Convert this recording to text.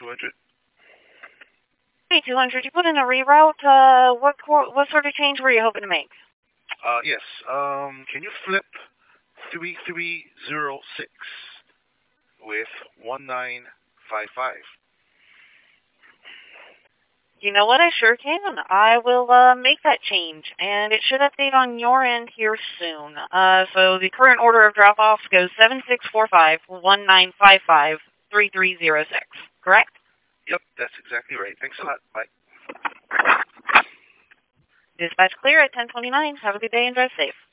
200. Hey, 200, you put in a reroute. What sort of change were you hoping to make? Yes. Can you flip 3306 with 1955? You know what? I sure can. I will make that change, and it should update on your end here soon. So the current order of drop-offs goes 7645-1955-3306. Correct? Yep, that's exactly right. Thanks a lot. Bye. Dispatch clear at 1029. Have a good day and drive safe.